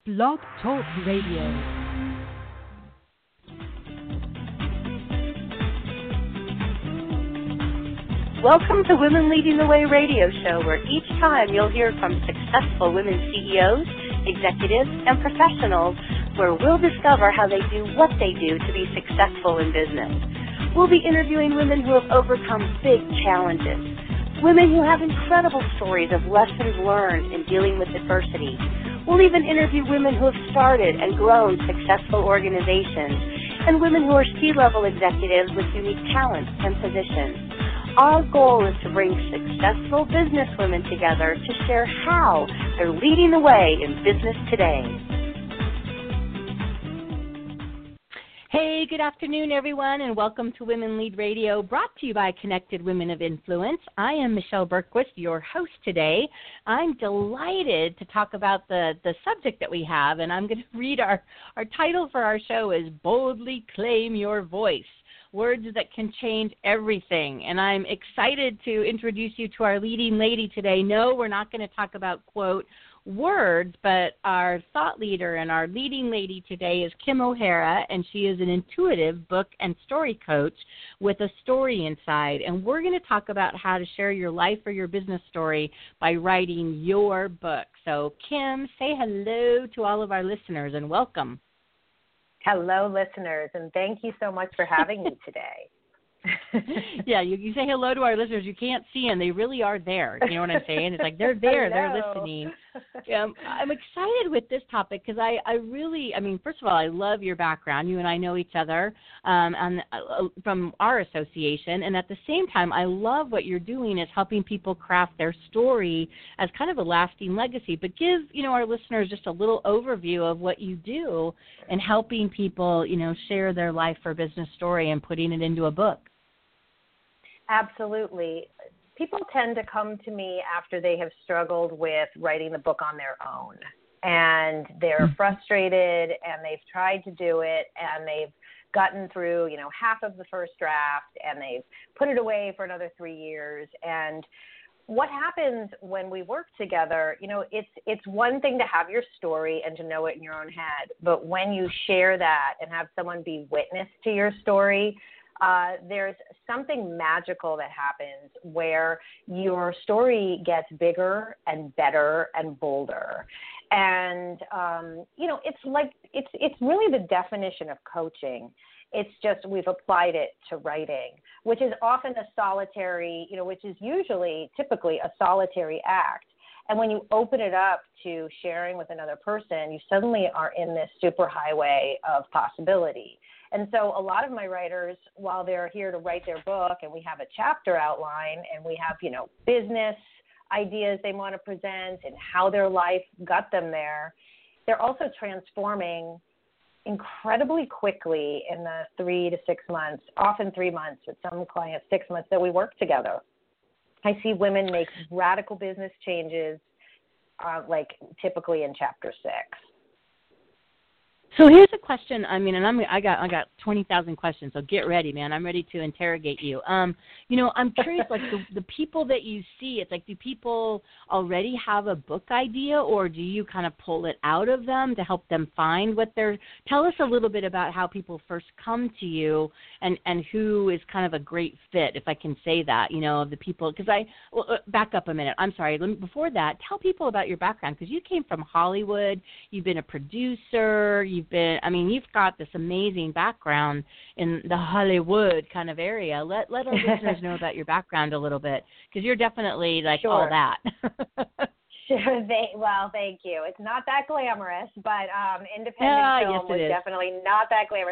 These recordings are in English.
Blog Talk Radio. Welcome to Women Leading the Way radio show, where each time you'll hear from successful women CEOs, executives, and professionals, where we'll discover how they do what they do to be successful in business. We'll be interviewing women who have overcome big challenges, women who have incredible stories of lessons learned in dealing with adversity. We'll even interview women who have started and grown successful organizations, and women who are C-level executives with unique talents and positions. Our goal is to bring successful businesswomen together to share how they're leading the way in business today. Hey, good afternoon, everyone, and welcome to Women Lead Radio, brought to you by Connected Women of Influence. I am Michelle Bergquist, your host today. I'm delighted to talk about the subject that we have, and I'm going to read our title for our show is Boldly Claim Your Voice. Words that can change everything. And I'm excited to introduce you to our leading lady today. No, we're not going to talk about, quote, words, but our thought leader and our leading lady today is Kim O'Hara, and she is an intuitive book and story coach with a story inside. And we're going to talk about how to share your life or your business story by writing your book. So, Kim, say hello to all of our listeners and welcome. Hello, listeners, and thank you so much for having me today. Yeah, you say hello to our listeners. You can't see them. They really are there. You know what I'm saying? It's like they're there. They're listening. I'm excited with this topic because I really, first of all, I love your background. You and I know each other from our association. And at the same time, I love what you're doing is helping people craft their story as kind of a lasting legacy. But give, our listeners just a little overview of what you do and helping people, share their life or business story and putting it into a book. Absolutely. People tend to come to me after they have struggled with writing the book on their own, and they're frustrated, and they've tried to do it, and they've gotten through, half of the first draft, and they've put it away for another 3 years. And what happens when we work together, it's one thing to have your story and to know it in your own head, but when you share that and have someone be witness to your story, there's something magical that happens where your story gets bigger and better and bolder. And, it's really the definition of coaching. It's just we've applied it to writing, which is often a solitary, which is typically a solitary act. And when you open it up to sharing with another person, you suddenly are in this superhighway of possibility. And so a lot of my writers, while they're here to write their book and we have a chapter outline and we have, business ideas they want to present and how their life got them there, they're also transforming incredibly quickly in the 3 to 6 months, often 3 months, with some clients 6 months that we work together. I see women make radical business changes, like typically in chapter 6. So here's a question. I got 20,000 questions. So get ready, man. I'm ready to interrogate you. I'm curious, like the people that you see. It's like, do people already have a book idea, or do you kind of pull it out of them to help them find what they're? Tell us a little bit about how people first come to you, and who is kind of a great fit, if I can say that. The people. Because back up a minute. I'm sorry. Before that, tell people about your background, because you came from Hollywood. You've been a producer. You've got this amazing background in the Hollywood kind of area. Let our listeners know about your background a little bit, because you're definitely Sure. all that. Sure. Thank you. It's not that glamorous, but independent film was definitely not that glamorous.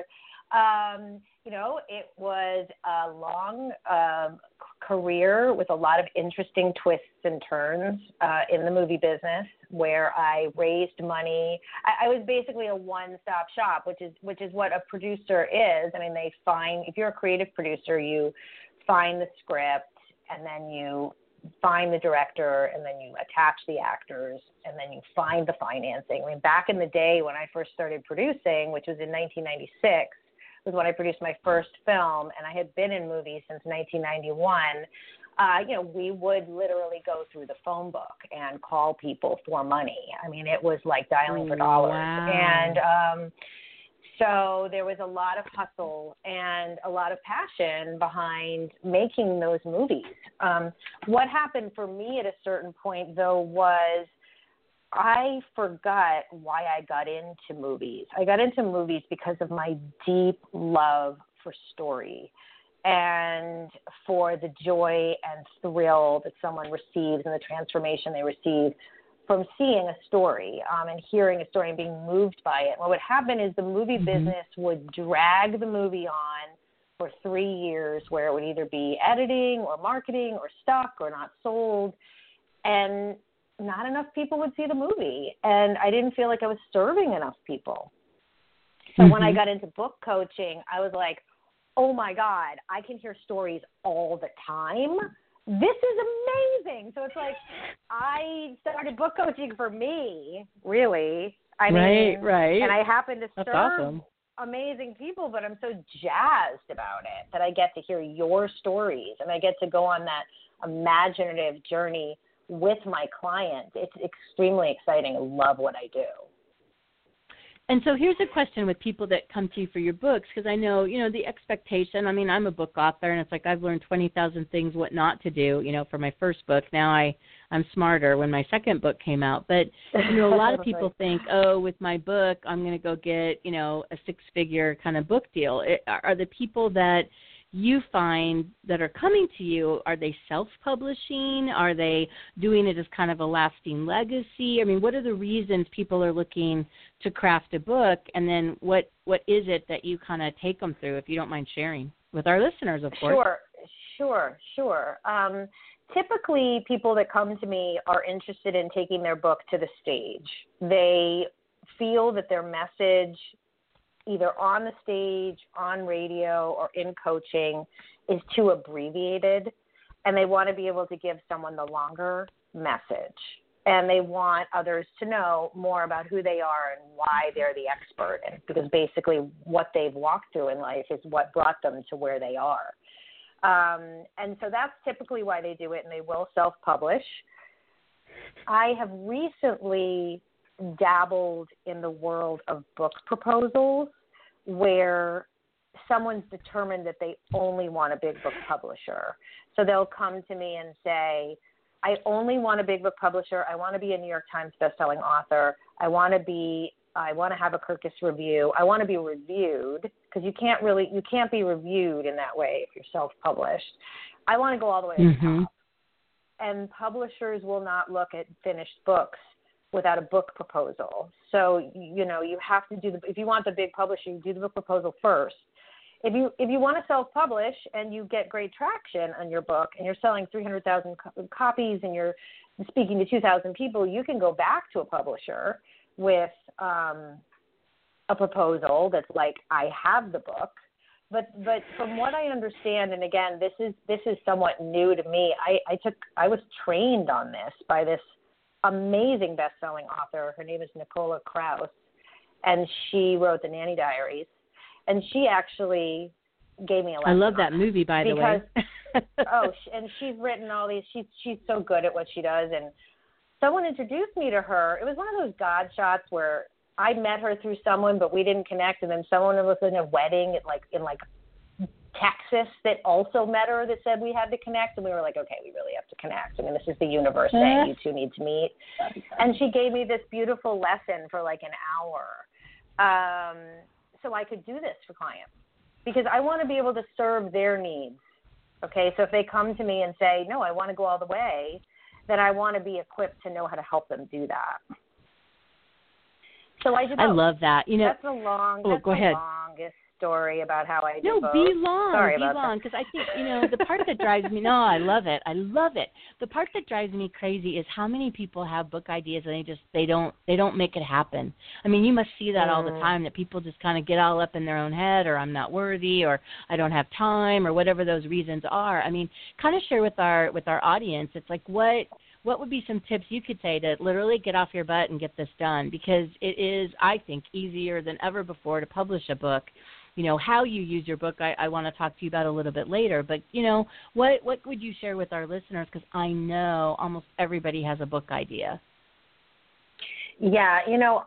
It was a long career with a lot of interesting twists and turns in the movie business, where I raised money. I was basically a one-stop shop, which is what a producer is. If you're a creative producer, you find the script, and then you find the director, and then you attach the actors, and then you find the financing. Back in the day when I first started producing, which was in 1996, was when I produced my first film, and I had been in movies since 1991. we would literally go through the phone book and call people for money. I mean, it was like dialing for dollars. Wow. And so there was a lot of hustle and a lot of passion behind making those movies. What happened for me at a certain point, though, was I forgot why I got into movies. I got into movies because of my deep love for story and for the joy and thrill that someone receives and the transformation they receive from seeing a story and hearing a story and being moved by it. What would happen is the movie business would drag the movie on for 3 years, where it would either be editing or marketing or stuck or not sold, and not enough people would see the movie. And I didn't feel like I was serving enough people. So when I got into book coaching, I was like, oh my God, I can hear stories all the time. This is amazing. So it's like I started book coaching for me, really. I mean, right. And I happen to That's serve awesome. amazing people, but I'm so jazzed about it that I get to hear your stories and I get to go on that imaginative journey with my clients. It's extremely exciting. I love what I do. And so here's a question with people that come to you for your books, because I know, the expectation, I mean, I'm a book author, and it's like I've learned 20,000 things what not to do, for my first book. Now I'm smarter when my second book came out. But, a lot of people think, with my book, I'm going to go get, a six-figure kind of book deal. Are the people that you find that are coming to you, are they self-publishing? Are they doing it as kind of a lasting legacy? I mean, what are the reasons people are looking to craft a book? And then what is it that you kind of take them through, if you don't mind sharing with our listeners, of course? Sure. Typically, people that come to me are interested in taking their book to the stage. They feel that their message, either on the stage, on radio, or in coaching, is too abbreviated, and they want to be able to give someone the longer message. And they want others to know more about who they are and why they're the expert, and because basically what they've walked through in life is what brought them to where they are. And so that's typically why they do it, and they will self-publish. I have recently dabbled in the world of book proposals, where someone's determined that they only want a big book publisher. So they'll come to me and say, I only want a big book publisher. I want to be a New York Times bestselling author. I want to have a Kirkus review. I want to be reviewed, because you can't be reviewed in that way if you're self-published. I want to go all the way to the top. And publishers will not look at finished books without a book proposal. So, you have to if you want the big publisher, you do the book proposal first. If you want to self-publish and you get great traction on your book and you're selling 300,000 copies and you're speaking to 2,000 people, you can go back to a publisher with a proposal that's like, I have the book. But from what I understand, and again, this is somewhat new to me, I was trained on this by this amazing best-selling author. Her name is Nicola Kraus, and she wrote The Nanny Diaries. And she actually gave me a lesson. I love that movie, by the way. And she's written all these. She's so good at what she does. And someone introduced me to her. It was one of those God shots where I met her through someone, but we didn't connect. And then someone was in a wedding in Texas that also met her that said we had to connect. And we were like, okay, we really have to connect. I mean, this is the universe saying you two need to meet. And she gave me this beautiful lesson for like an hour. So I could do this for clients, because I want to be able to serve their needs. Okay, so if they come to me and say, no, I want to go all the way, then I want to be equipped to know how to help them do that. So I do both. I love that. That's the longest story about how I do both. Be long. Sorry be about long, because I think, the part that drives me, I love it. The part that drives me crazy is how many people have book ideas and they don't make it happen. I mean, you must see that all the time, that people just kind of get all up in their own head, or I'm not worthy, or I don't have time, or whatever those reasons are. I mean, kind of share with our audience. It's like, what would be some tips you could say to literally get off your butt and get this done? Because it is, I think, easier than ever before to publish a book. how you use your book, I want to talk to you about a little bit later. But, what would you share with our listeners? Because I know almost everybody has a book idea. Yeah,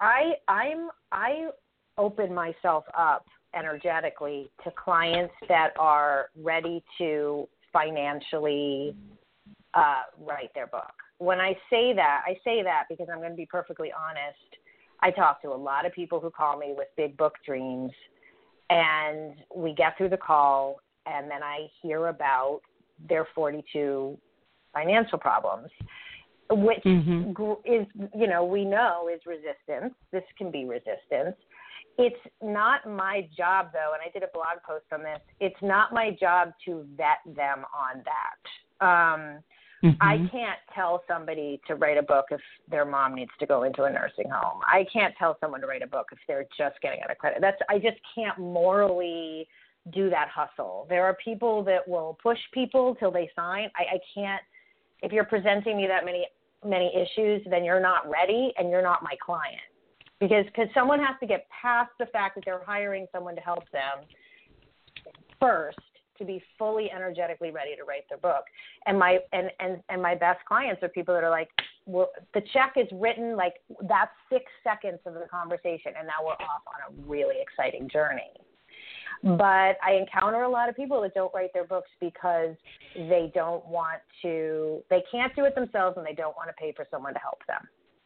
I open myself up energetically to clients that are ready to financially write their book. When I say that because I'm going to be perfectly honest. I talk to a lot of people who call me with big book dreams, and we get through the call, and then I hear about their 42 financial problems, which is, we know is resistance. This can be resistance. It's not my job, though, and I did a blog post on this, it's not my job to vet them on that. I can't tell somebody to write a book if their mom needs to go into a nursing home. I can't tell someone to write a book if they're just getting out of credit. I just can't morally do that hustle. There are people that will push people till they sign. I can't. If you're presenting me that many issues, then you're not ready and you're not my client. Because someone has to get past the fact that they're hiring someone to help them first to be fully energetically ready to write their book. And my best clients are people that are like, well, the check is written, like that's 6 seconds of the conversation, and now we're off on a really exciting journey. But I encounter a lot of people that don't write their books because they can't do it themselves, and they don't want to pay for someone to help them.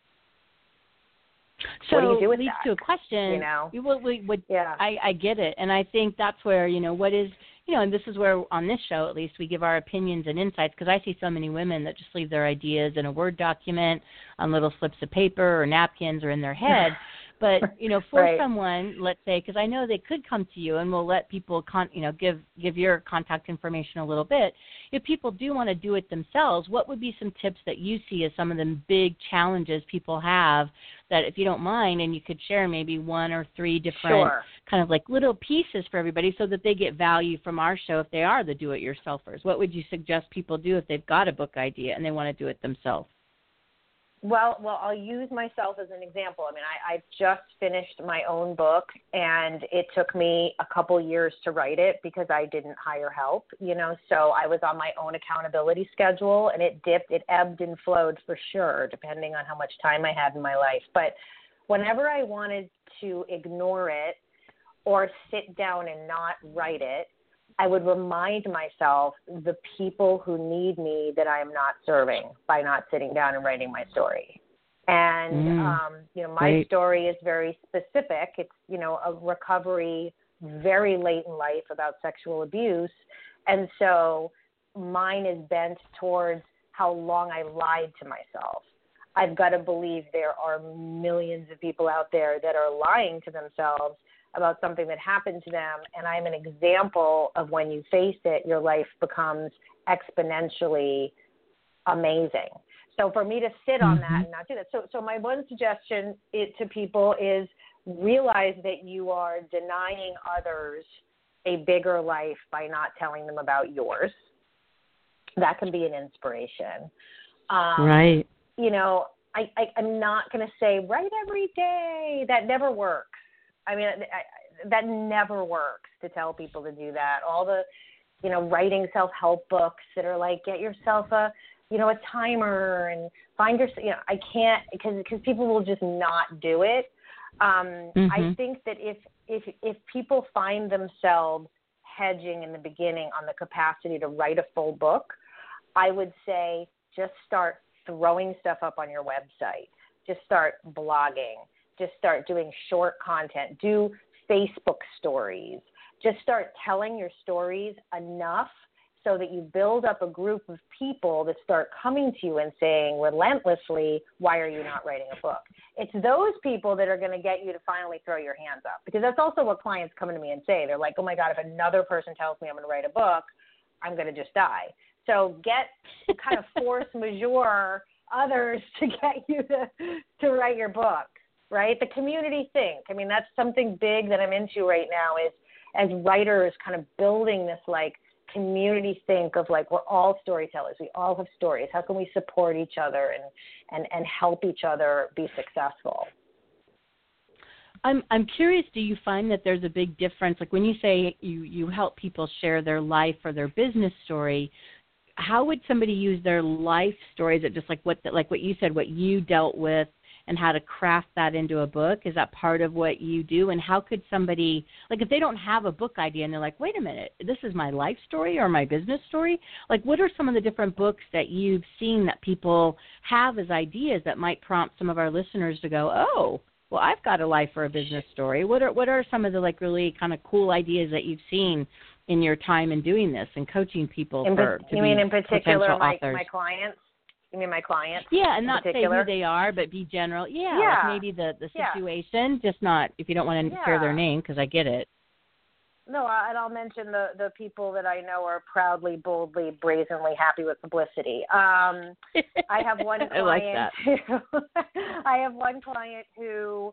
So what do you do with leads that? to a question. Yeah. I get it, and I think that's where what is and this is where on this show at least we give our opinions and insights, because I see so many women that just leave their ideas in a Word document on little slips of paper or napkins or in their head. But for right. someone, let's say, because I know they could come to you, and we'll let people give your contact information a little bit. If people do want to do it themselves, what would be some tips that you see as some of the big challenges people have that, if you don't mind, and you could share maybe 1 or 3 different kind of like little pieces for everybody so that they get value from our show if they are the do-it-yourselfers? What would you suggest people do if they've got a book idea and they want to do it themselves? Well, I'll use myself as an example. I mean, I just finished my own book, and it took me a couple years to write it because I didn't hire help, so I was on my own accountability schedule, and it ebbed and flowed for sure, depending on how much time I had in my life. But whenever I wanted to ignore it or sit down and not write it, I would remind myself the people who need me that I am not serving by not sitting down and writing my story. And, my story is very specific. It's, a recovery very late in life about sexual abuse. And so mine is bent towards how long I lied to myself. I've got to believe there are millions of people out there that are lying to themselves about something that happened to them, and I'm an example of when you face it, your life becomes exponentially amazing. So for me to sit on that and not do that. So my one suggestion to people is realize that you are denying others a bigger life by not telling them about yours. That can be an inspiration. Right. I'm not going to say write every day. That never works. I mean, that never works to tell people to do that. All the, writing self-help books that are like, get yourself a timer and find your, I can't, because people will just not do it. I think that if people find themselves hedging in the beginning on the capacity to write a full book, I would say just start throwing stuff up on your website. Just start blogging. Just start doing short content. Do Facebook stories. Just start telling your stories enough so that you build up a group of people that start coming to you and saying relentlessly, why are you not writing a book? It's those people that are going to get you to finally throw your hands up, because that's also what clients come to me and say. They're like, oh, my God, if another person tells me I'm going to write a book, I'm going to just die. So get kind of force majeure others to get you to write your book. Right? The community think. I mean, that's something big that I'm into right now is as writers kind of building this like community think of like, we're all storytellers. We all have stories. How can we support each other and help each other be successful? I'm curious, do you find that there's a big difference? Like when you say you help people share their life or their business story, how would somebody use their life story? Is it just like what you said, what you dealt with and how to craft that into a book? Is that part of what you do? And how could somebody, like if they don't have a book idea and they're like, wait a minute, this is my life story or my business story? Like what are some of the different books that you've seen that people have as ideas that might prompt some of our listeners to go, oh, well, I've got a life or a business story. What are some of the like really kind of cool ideas that you've seen in your time in doing this and coaching people you mean in particular my clients? You mean my clients? Yeah, and not say who they are, but be general. Yeah, like maybe the situation, just not if you don't want to share their name, because I get it. No, and I'll mention the people that I know are proudly, boldly, brazenly happy with publicity. I have one client. I like that. I have one client who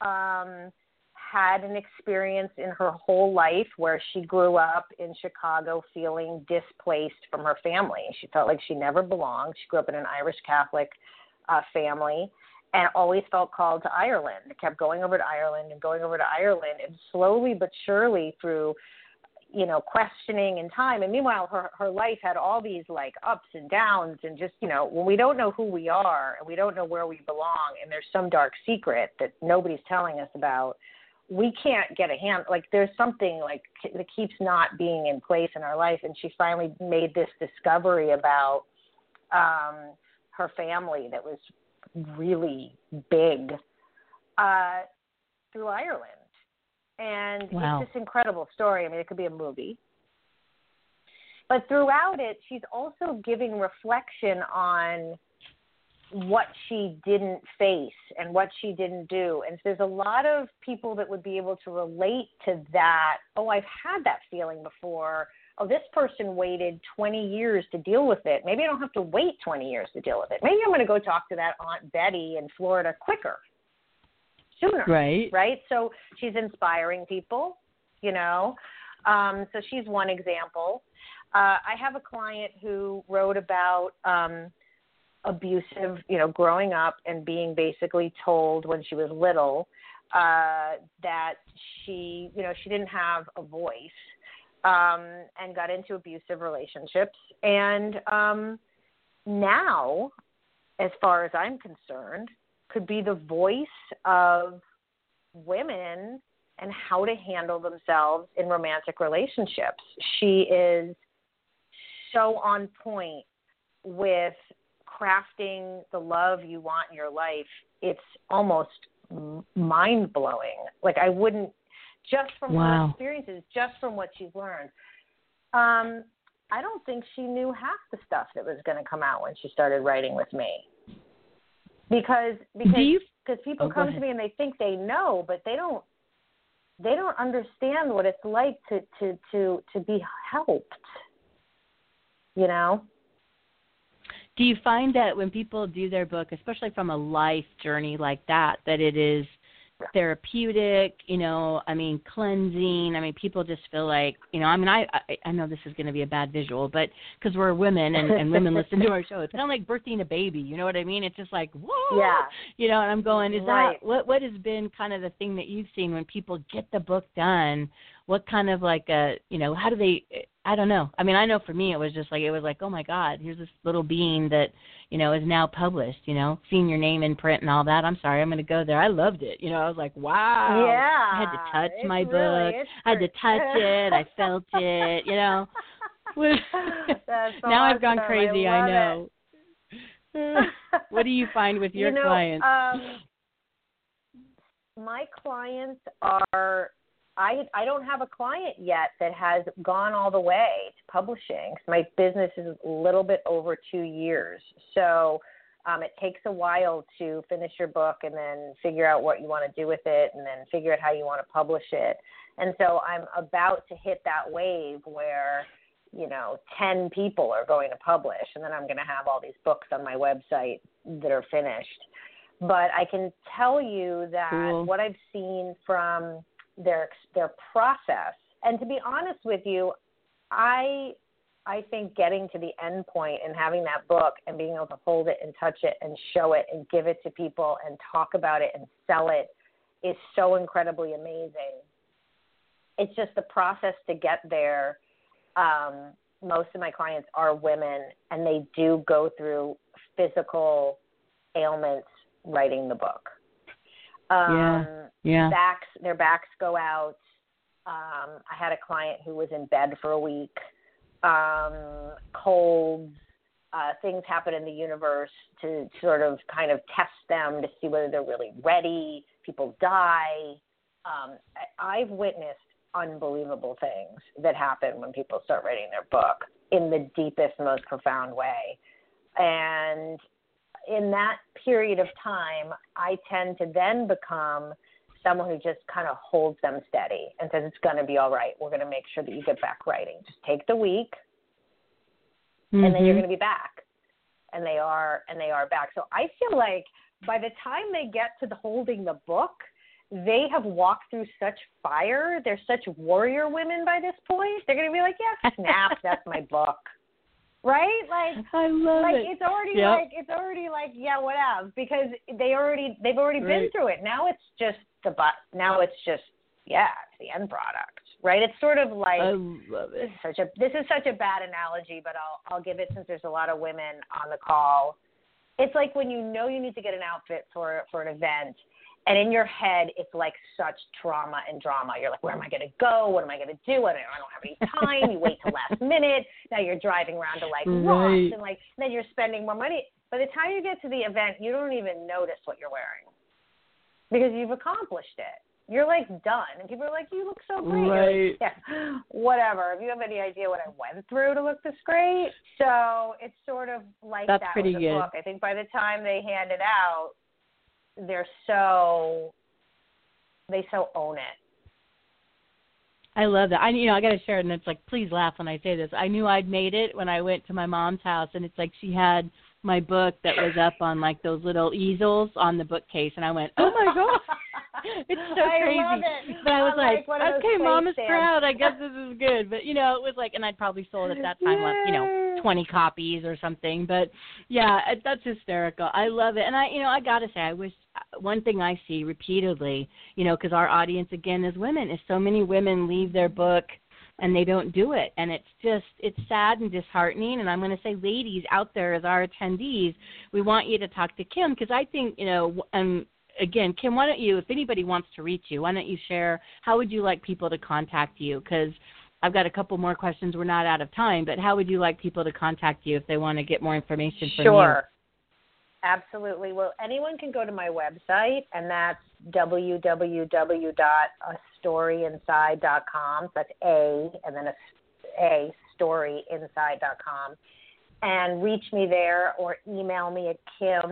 had an experience in her whole life where she grew up in Chicago feeling displaced from her family. She felt like she never belonged. She grew up in an Irish Catholic family and always felt called to Ireland. Kept going over to Ireland and going over to Ireland, and slowly but surely through, questioning and time. And meanwhile, her life had all these like ups and downs, and just, when we don't know who we are and we don't know where we belong and there's some dark secret that nobody's telling us about, we can't get a hand, like there's something like that keeps not being in place in our life. And she finally made this discovery about her family that was really big through Ireland. And It's this incredible story. I mean, it could be a movie. But throughout it, she's also giving reflection on what she didn't face and what she didn't do. And so there's a lot of people that would be able to relate to that. Oh, I've had that feeling before. Oh, this person waited 20 years to deal with it. Maybe I don't have to wait 20 years to deal with it. Maybe I'm going to go talk to that Aunt Betty in Florida sooner. Right? So she's inspiring people, So she's one example. I have a client who wrote about abusive, growing up and being basically told when she was little that she didn't have a voice, and got into abusive relationships. And now, as far as I'm concerned, could be the voice of women and how to handle themselves in romantic relationships. She is so on point with crafting the love you want in your life. It's almost mind-blowing. Like I wouldn't, just from her experiences, just from what she's learned. I don't think she knew half the stuff that was going to come out when she started writing with me. Because people come to me and they think they know, but they don't understand what it's like to be helped. Do you find that when people do their book, especially from a life journey like that it is therapeutic, cleansing? People just feel like, I know this is going to be a bad visual, but because we're women and women listen to our show, it's kind of like birthing a baby, you know what I mean? It's just like, whoa, and I'm going, is that, what has been kind of the thing that you've seen when people get the book done? What kind of like how do they, I don't know. I know for me, it was like, oh my God, here's this little being that, is now published, seeing your name in print and all that. I'm sorry, I'm going to go there. I loved it. I was like, wow. Yeah. I had to touch my book. I had to touch it. I felt it, That's now awesome. I've gone crazy, I know. What do you find with your clients? My clients are, I don't have a client yet that has gone all the way to publishing. My business is a little bit over 2 years. So it takes a while to finish your book and then figure out what you want to do with it and then figure out how you want to publish it. And so I'm about to hit that wave where, 10 people are going to publish, and then I'm going to have all these books on my website that are finished. But I can tell you that what I've seen from their process, and to be honest with you, I think getting to the end point and having that book and being able to hold it and touch it and show it and give it to people and talk about it and sell it is so incredibly amazing. It's just the process to get there. Most of my clients are women, and they do go through physical ailments writing the book. Their backs go out. I had a client who was in bed for a week. Colds, things happen in the universe to sort of kind of test them to see whether they're really ready. People die. I've witnessed unbelievable things that happen when people start writing their book in the deepest, most profound way. And in that period of time, I tend to then become someone who just kind of holds them steady and says, it's going to be all right. We're going to make sure that you get back writing. Just take the week, and then you're going to be back. And they are back. So I feel like by the time they get to the holding the book, they have walked through such fire. They're such warrior women by this point. They're going to be like, yeah, snap, that's my book. Right? Like, I love it. It's already like, yeah, whatever, because they've already been through it. Now it's just it's the end product. Right? It's sort of like, I love it. This is such a bad analogy, but I'll give it since there's a lot of women on the call. It's like when you know you need to get an outfit for an event, and in your head, it's like such trauma and drama. You're like, where am I going to go? What am I going to do? I don't have any time. You wait till last minute. Now you're driving around to like Ross, and like then you're spending more money. By the time you get to the event, you don't even notice what you're wearing because you've accomplished it. You're like done, and people are like, you look so great. Right. Like, yeah, whatever. If you have any idea what I went through to look this great, so it's sort of like That's that pretty with the good. book. I think by the time they hand it out, they so own it. I love that. I got to share it, and it's like, please laugh when I say this. I knew I'd made it when I went to my mom's house, and it's like she had my book that was up on like those little easels on the bookcase, and I went, oh my God. It's so crazy. I love it. But I was like okay, Mom is stands. proud. I guess this is good. But, it was like, and I'd probably sold at that time, 20 copies or something. But, yeah, that's hysterical. I love it. And, I got to say, I wish one thing I see repeatedly, because our audience, again, is women, is so many women leave their book and they don't do it. And it's sad and disheartening. And I'm going to say, ladies out there as our attendees, we want you to talk to Kim because I think, again, Kim, why don't you, if anybody wants to reach you, why don't you share, how would you like people to contact you? Because I've got a couple more questions. We're not out of time, but how would you like people to contact you if they want to get more information from you? Sure. Absolutely. Well, anyone can go to my website, and that's www.astoryInside.com. That's A, and then a storyInside.com. And reach me there or email me at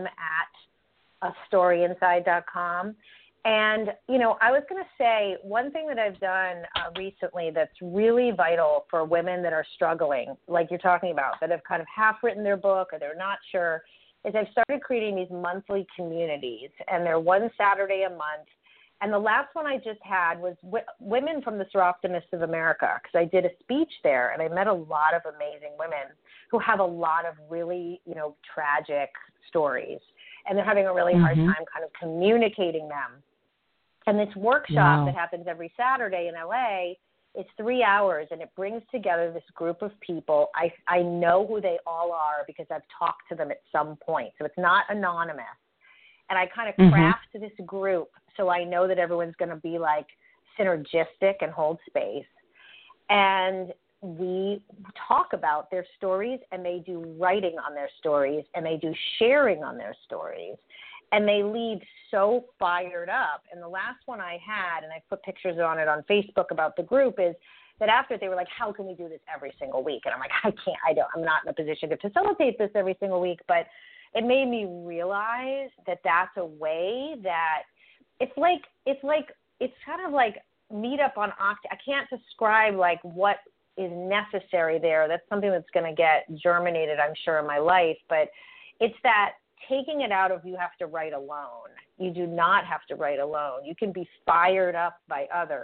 kim@astoryInside.com. And, I was going to say one thing that I've done recently that's really vital for women that are struggling, like you're talking about, that have kind of half written their book or they're not sure, is I've started creating these monthly communities, and they're one Saturday a month. And the last one I just had was women from the Soroptimists of America, because I did a speech there, and I met a lot of amazing women who have a lot of really, tragic stories. And they're having a really hard time kind of communicating them. And this workshop that happens every Saturday in LA, it's 3 hours, and it brings together this group of people. I know who they all are because I've talked to them at some point. So it's not anonymous. And I kind of craft this group so I know that everyone's going to be like synergistic and hold space. And we talk about their stories, and they do writing on their stories, and they do sharing on their stories, and they leave so fired up. And the last one I had, and I put pictures on it on Facebook about the group, is that after they were like, how can we do this every single week? And I'm like, I'm not in a position to facilitate this every single week, but it made me realize that that's a way that it's kind of like meet up on I can't describe like what is necessary there. That's something that's going to get germinated, I'm sure, in my life. But it's that taking it out of you have to write alone. You do not have to write alone. You can be fired up by others.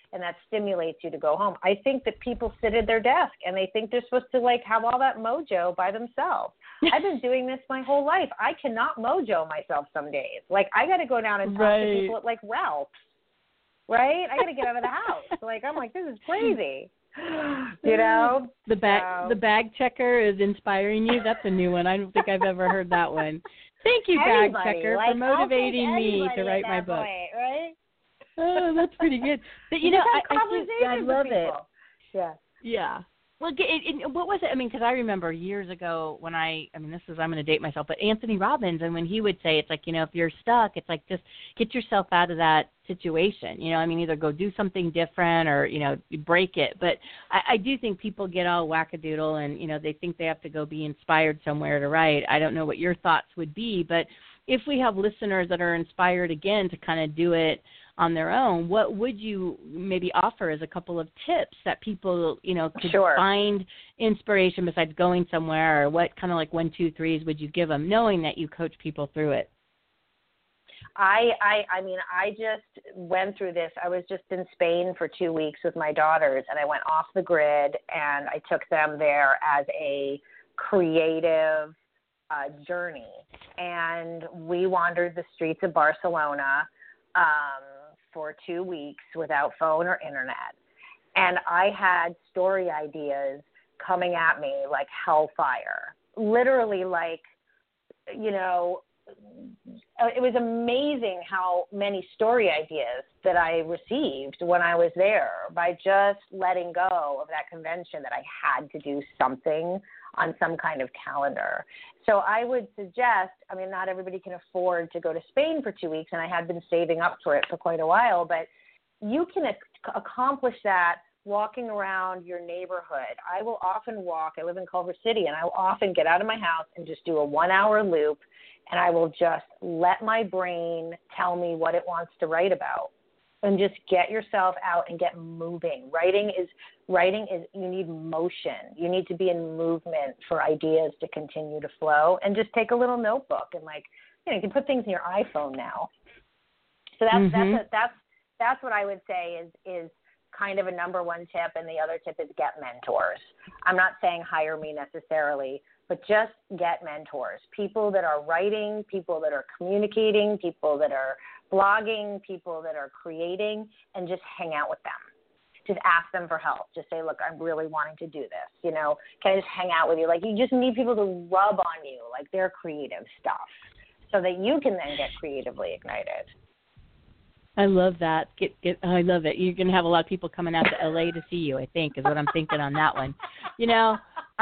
and that stimulates you to go home. I think that people sit at their desk and they think they're supposed to like have all that mojo by themselves. I've been doing this my whole life. I cannot mojo myself some days. Like I got to go down and talk to people at like Ralph's, right? I got to get out of the house. Like I'm like, this is crazy. You know, the bag checker is inspiring you. That's a new one. I don't think I've ever heard that one. Thank you, bag checker, for motivating me to write my book. Point, right? Oh, that's pretty good. But I love it. Yeah. Yeah. Well, what was it? I mean, because I remember years ago when I'm going to date myself, but Anthony Robbins, and when he would say, it's like, you know, if you're stuck, it's like just get yourself out of that situation. You know, I mean, either go do something different or, you know, break it. But I do think people get all wackadoodle and, you know, they think they have to go be inspired somewhere to write. I don't know what your thoughts would be, but if we have listeners that are inspired again to kind of do it on their own, what would you maybe offer as a couple of tips that people, you know, could find inspiration besides going somewhere, or what kind of like 1, 2, 3s would you give them, knowing that you coach people through it? I mean, I just went through this. I was just in Spain for 2 weeks with my daughters, and I went off the grid, and I took them there as a creative journey. And we wandered the streets of Barcelona for 2 weeks without phone or internet. And I had story ideas coming at me like hellfire. Literally, like, you know, it was amazing how many story ideas that I received when I was there by just letting go of that convention that I had to do something on some kind of calendar. So I would suggest, I mean, not everybody can afford to go to Spain for 2 weeks, and I had been saving up for it for quite a while, but you can accomplish that walking around your neighborhood. I will often walk. I live in Culver City, and I will often get out of my house and just do a 1-hour loop, and I will just let my brain tell me what it wants to write about. And just get yourself out and get moving. Writing is you need motion. You need to be in movement for ideas to continue to flow. And just take a little notebook and, like, you know, you can put things in your iPhone now. So that's what I would say is kind of a number one tip. And the other tip is get mentors. I'm not saying hire me necessarily, but just get mentors. People that are writing, people that are communicating, people that are blogging, people that are creating, and just hang out with them. Just ask them for help. Just say, look, I'm really wanting to do this. You know, can I just hang out with you? Like, you just need people to rub on you, like their creative stuff, so that you can then get creatively ignited. I love that. I love it. You're going to have a lot of people coming out to LA to see you, I think, is what I'm thinking on that one. You know,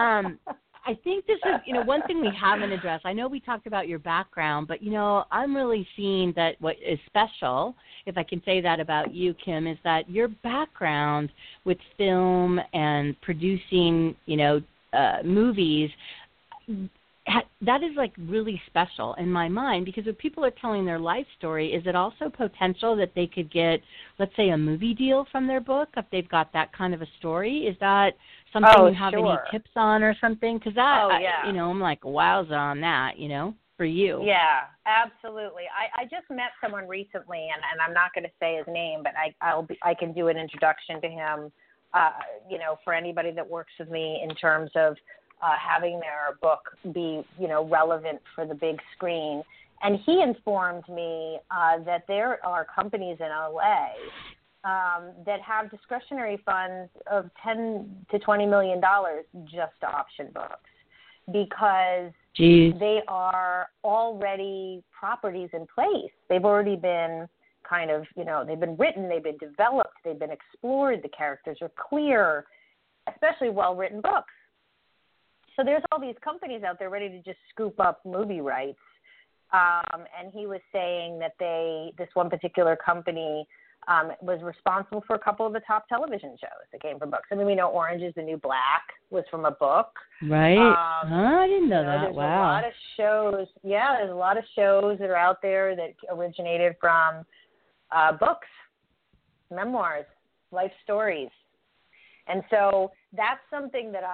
I think this is, you know, one thing we haven't addressed. I know we talked about your background, but, you know, I'm really seeing that what is special, if I can say that about you, Kim, is that your background with film and producing, you know, movies, that is like really special in my mind, because if people are telling their life story, is it also potential that they could get, let's say, a movie deal from their book if they've got that kind of a story? Is that something you have any tips on or something? Because that, you know, I'm like, wowza on that, you know, for you. Yeah, absolutely. I just met someone recently, and I'm not going to say his name, but I can do an introduction to him, you know, for anybody that works with me in terms of having their book be, you know, relevant for the big screen. And he informed me that there are companies in LA that have discretionary funds of $10 to $20 million just to option books, because they are already properties in place. They've already been kind of, you know, they've been written, they've been developed, they've been explored, the characters are clear, especially well-written books. So there's all these companies out there ready to just scoop up movie rights. And he was saying that this one particular company was responsible for a couple of the top television shows that came from books. I mean, we know Orange is the New Black was from a book. Right. I didn't know that. There's wow. a lot of shows. Yeah, there's a lot of shows that are out there that originated from books, memoirs, life stories. And so that's something that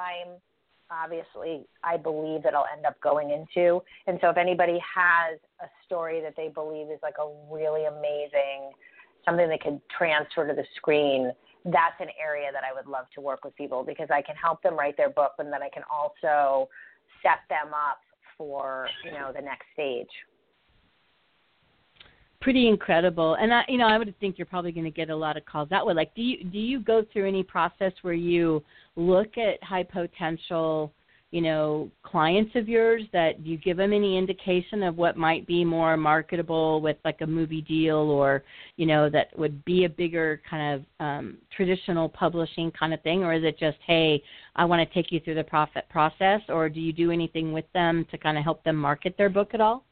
I believe that I'll end up going into. And so if anybody has a story that they believe is like a really amazing, something that could transfer to the screen, that's an area that I would love to work with people, because I can help them write their book, and then I can also set them up for, the next stage. Pretty incredible. And I would think you're probably going to get a lot of calls that way. Like, do you go through any process where you look at high potential, clients of yours, that you give them any indication of what might be more marketable with like a movie deal, or, that would be a bigger kind of traditional publishing kind of thing? Or is it just, hey, I want to take you through the process? Or do you do anything with them to kind of help them market their book at all?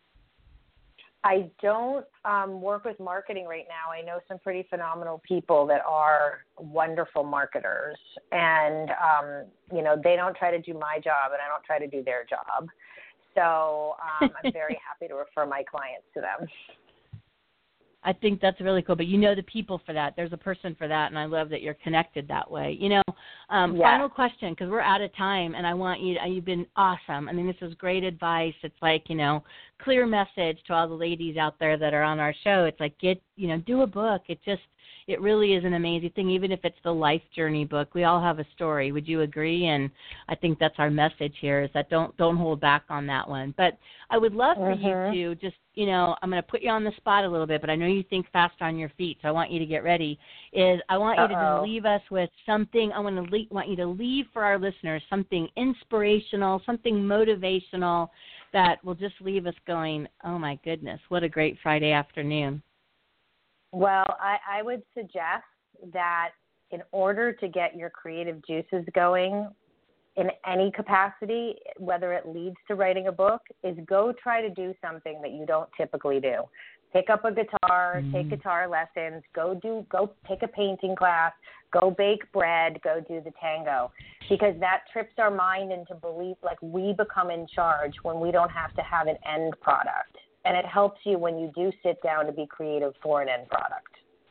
I don't work with marketing right now. I know some pretty phenomenal people that are wonderful marketers, and, they don't try to do my job, and I don't try to do their job. So I'm very happy to refer my clients to them. I think that's really cool. But the people for that. There's a person for that, and I love that you're connected that way. Final question, because we're out of time, and I want you – you've been awesome. I mean, this was great advice. It's like, clear message to all the ladies out there that are on our show. It's like, do a book. It really is an amazing thing, even if it's the life journey book. We all have a story. Would you agree? And I think that's our message here, is that don't hold back on that one. But I would love for you to just, I'm going to put you on the spot a little bit, but I know you think fast on your feet, so I want you to get ready. I want you to just leave us with something. I want you to leave for our listeners something inspirational, something motivational that will just leave us going, oh, my goodness, what a great Friday afternoon. Well, I would suggest that in order to get your creative juices going in any capacity, whether it leads to writing a book, is go try to do something that you don't typically do. Pick up a guitar, take guitar lessons, go take a painting class, go bake bread, go do the tango, because that trips our mind into belief like we become in charge when we don't have to have an end product. And it helps you when you do sit down to be creative for an end product.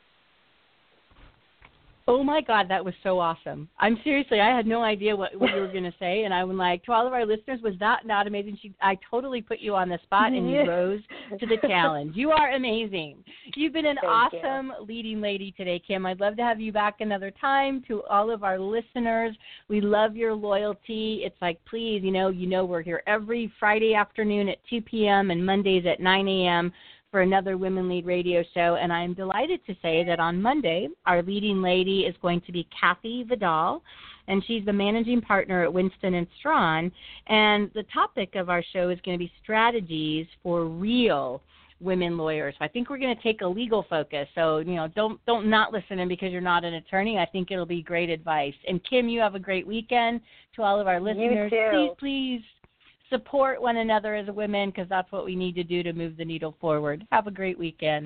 Oh, my God, that was so awesome. I had no idea what you were going to say. And I'm like, to all of our listeners, was that not amazing? I totally put you on the spot, and you rose to the challenge. You are amazing. You've been an awesome leading lady today, Kim. I'd love to have you back another time. To all of our listeners, we love your loyalty. It's like, please, we're here every Friday afternoon at 2 p.m. and Mondays at 9 a.m. for another Women Lead radio show. And I'm delighted to say that on Monday, our leading lady is going to be Kathy Vidal, and she's the managing partner at Winston & Strawn. And the topic of our show is going to be strategies for real women lawyers. So I think we're going to take a legal focus. So, don't not listen in because you're not an attorney. I think it'll be great advice. And Kim, you have a great weekend. To all of our listeners, please support one another as women, because that's what we need to do to move the needle forward. Have a great weekend.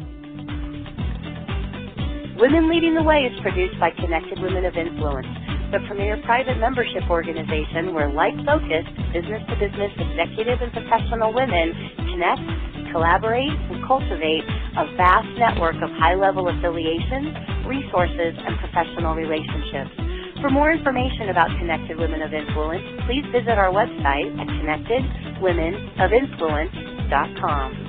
Women Leading the Way is produced by Connected Women of Influence, the premier private membership organization where like-focused, business-to-business executive and professional women connect, collaborate, and cultivate a vast network of high-level affiliations, resources, and professional relationships. For more information about Connected Women of Influence, please visit our website at connectedwomenofinfluence.com.